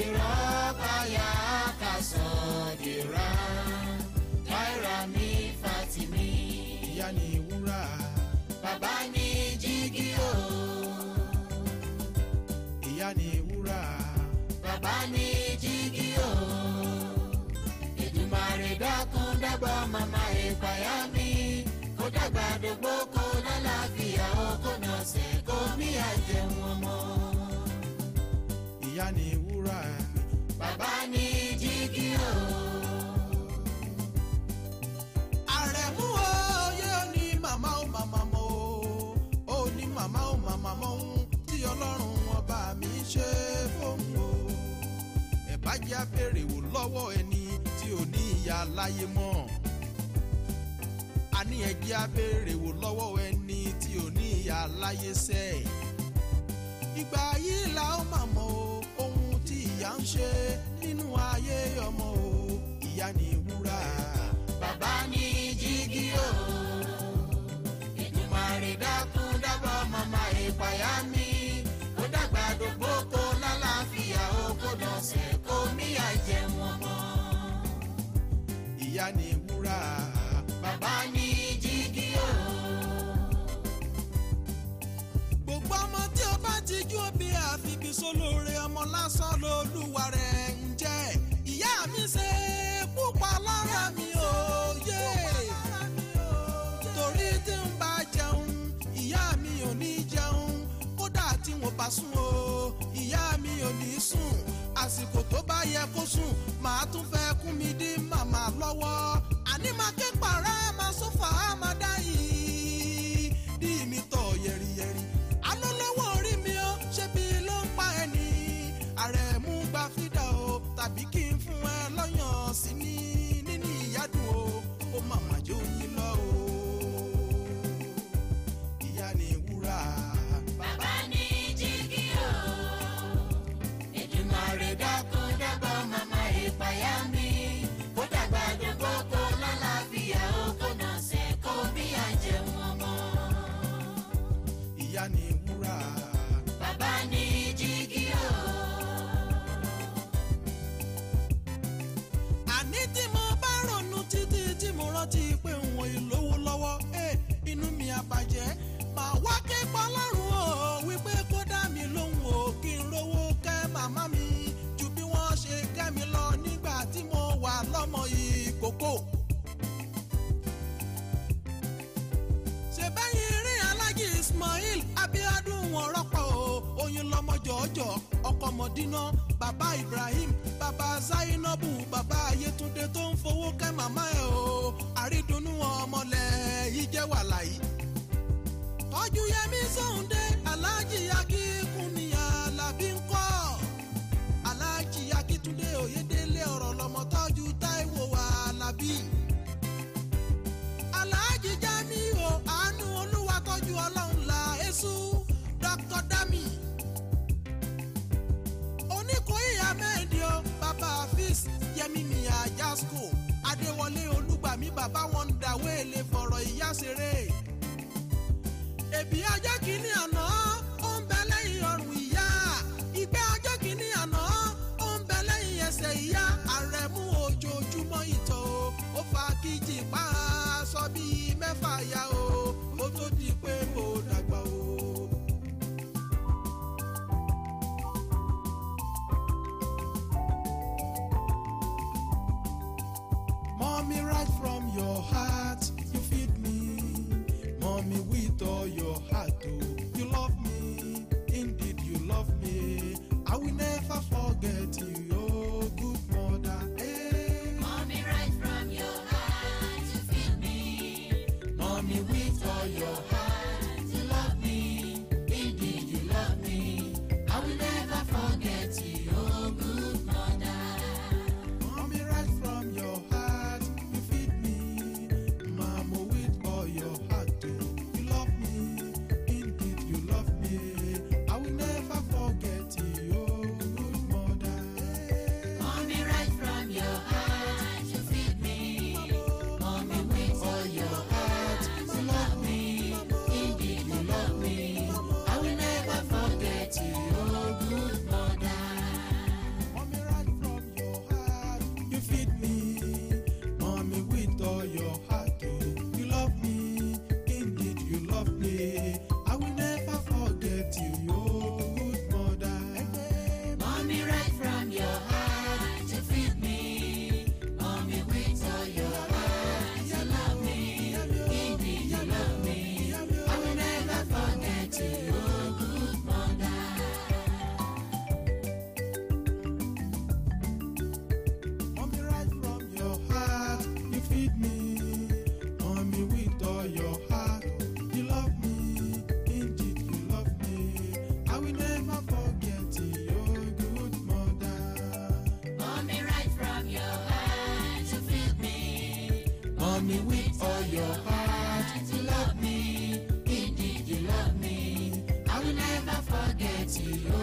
Sodira baya kasodira Taira mi Fatimi. Ìyá ni wúrà. Bàbá ni jígí o. Ìyá ni wúrà. Bàbá ni jígí o. Èdùmàrè dákun dábọ̀ màmá ìpayà mi. Kó dàgbà dògbò kó lálàáfíà ó kó nọ̀sẹ̀ kó mí àjẹun ọmọ. Ìyá ni wúrà. Bàbá ni jígí o. Àrẹ̀mú oyè ó ní màmá ó màmá mọ́ ó ní màmá ó màmá mọ́ ohun tí Ọlọ́run ọba mi ṣe fóun o. Ẹ bá jẹ́ á béèrè wò lọ́wọ́ ẹni tí ò ní ìyá láyé mọ́. Àní ẹ jẹ́ á béèrè wò lọ́wọ́ ẹni tí ò ní ìyá láyé sẹ́. Ìgbà yìí la ó mà mọ̀ ohun tí ìyá ń ṣe nínú ayé ọmọ o. Ìyá ni wúrà. Bàbá ni jígí o. Èdùmàrè dákun dábọ̀ màmá ìpayà mi. Kó dàgbà dògbò kó lálàáfíà ó kó dọ̀sẹ̀ kó mí àjẹun ọmọ. Ìyá ni wúrà. Bàbá ni jígí o. Gbogbo ọmọ tí ó bá ti jú òbí àfibí sólóore ọmọ lásán lolúwa rẹ̀ ń jẹ́. Ìyá mi ṣe púpọ̀ lára mi ò yé. Torí tí ń bá jẹun ìyá mi ò ní jẹun. Kódà tí wọ́n bá sùn o ìyá mi ò ní sùn. Àsìkò tó bá yẹ kó sùn màá tún fẹ́ kún mi dí màmá lọ́wọ́. Àní máa ké pàrọ̀ máa sọ́fà máa dá yìí. Dí mi tọ̀ yẹ̀rìyẹ̀rì. Alólówó orí mi ó ṣe bí ló ń pa ẹni. Àrẹ̀mú gba fídà o tàbí kí n fún ẹ lọ́yàn sí ní níní ìyádùn o. Ó màmá jó yín lọ o. Ìyá ni wúrà. Bàbá ni jígí o. Èdùmàrè dákun dábọ̀ màmá ìpayà mi. Kó dàgbà dògbò kó lálàáfíà ó kó nọ̀sẹ̀ kó mí àjẹun ọmọ. Ìyá ni wúrà. Bàbá ni jígí o. Àní tí mo bá ronú títí tí mo rántí pé òun ìlówó lọ́wọ́ inú mi á bàjẹ́. Màá wá ké pa Ọlọ́run o wípé kó dá mi lóhùn o kí n rówó kẹ́ màmá mi ju bí wọ́n ṣe kẹ́ mi lọ nígbà tí mo wà lọ́mọ ìkókó. Ṣèbẹ́yìn rí Aláàjì Ismail Abíọ́dún wọn rọ́pọ̀ o. Oyin lọmọ jọ̀ọ́jọ̀ ọkọ Mọ̀dínà bàbá Ibrahim bàbá Zainabu bàbá Ayétúndé tó ń fowó kẹ́ màmá ẹ̀ o. Àrídùnnú ọmọlẹ̀ yìí jẹ́ wàláyé. Tọ́jú Yẹmí Sóhùndé Aláàjì Akínkúnmi Alábí ń kọ́. Aláàjì Akíntúndé Oyèdélé ọ̀rọ̀ lọ́mọ tọ́jú Táíwò Alábí. Aláàjì Jamiu Àánú Olúwa tọ́jú Ọlọ́run la Èṣù Dr. Dami. Oníkòyí Ahmed o bàbá Hafiz Yẹmí mi Àjàsco Adéwọlé Olúgbàmí bàbá wọn ń dàwé lè fọ̀rọ̀ ìyá ṣeré. Èbí ọjọ́ kìíní àná ó ń bẹ lẹ́yìn ọrùn ìyá. Ìgbẹ́ ọjọ́ kìíní àná ó ń bẹ lẹ́yìn ẹsẹ̀ ìyá. Àrẹ̀mú ojoojúmọ́ ìtọ̀ o ó fa kíjì pa aṣọ bíi mẹ́fà ya o ó tó di pé mo dàgbà o. Mommy, right from your heart you feed me. Mommy, with all your heart oh you love me. Indeed you love me. I will never forget you oh good mother. Mommy, right from your heart you feed me. Mommy, with all your heart you love me. Indeed you love me. I will never forget you, oh good mother. Mommy, right from your heart you feed never forget your good mother. Mommy, right from your heart, you filled me. Mommy, with all your heart, you love me. Indeed, you love me. I will never forget you.